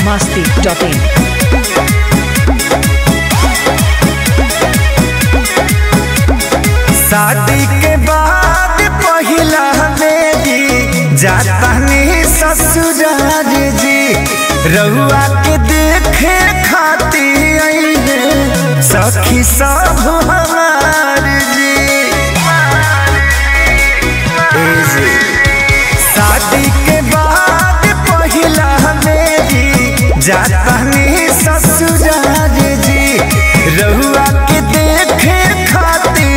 biharmasti.in। शादी के बाद पहिला बेदी जातानी ससुराल जी, रहुआ के देखे खाती आइले सखी सब हमार जी। शादी के बाद पहिला बेदी जातानी ससुराल जी, रहुआ के देखे खाती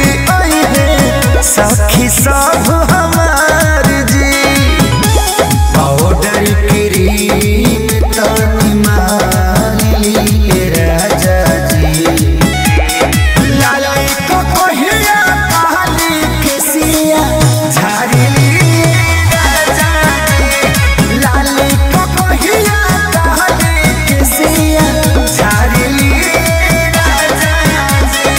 सखी सब हमार जी। पाउडर क्रीम तनी मालिए राजा जी, लाली को कहिया काली केसिया झाड़िली राजा जी, लाली को कहिया काली केसिया झाड़िली राजा जी।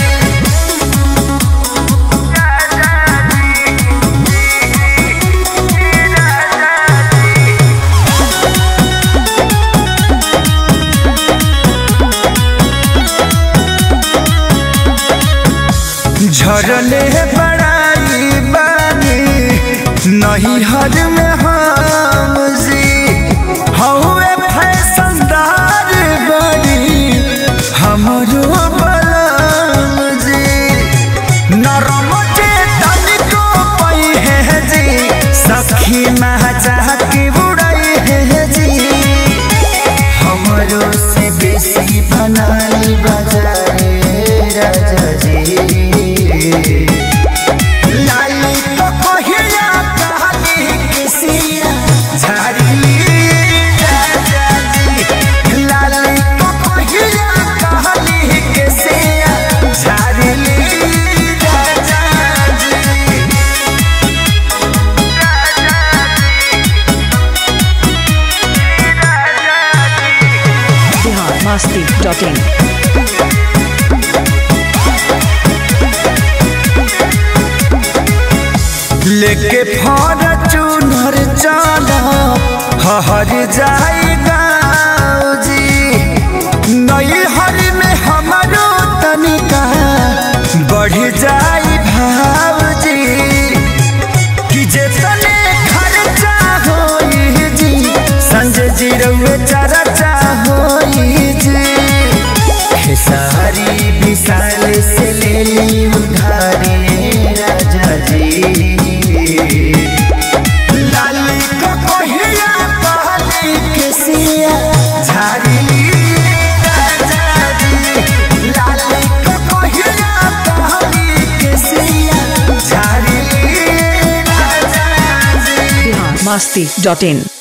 झरले बड़ाई बानी नहीं हद में हम जी, हौवे फैशनदार बड़ी हमरो बलम जी। नरम जे तनिको पई है जी, सखी महजा की बुड़ाई है जी। हमरो से बेसी बनाई बाजारे राजा जी, लाली तो कहिया काली केसिया झाड़िली राजा जी, लाली तो कहिया काली केसिया झाड़िली राजा जी। biharmasti.in। लेके फॉर्च्यूनर चला हर जाई गाँव जी, नई हर में हमारो तनिका बढ़ जाई भाव जी। कि जे तने खर्चा होई जी, संजय जी रउए चर्चा होई जी। खेसारी विशाल से ले ली उधारी राजा जी, लाली को कहिया काली केसिया झाड़िली राजा जी, लाली को कहिया काली केसिया झाड़िली राजा जी। biharmasti.in।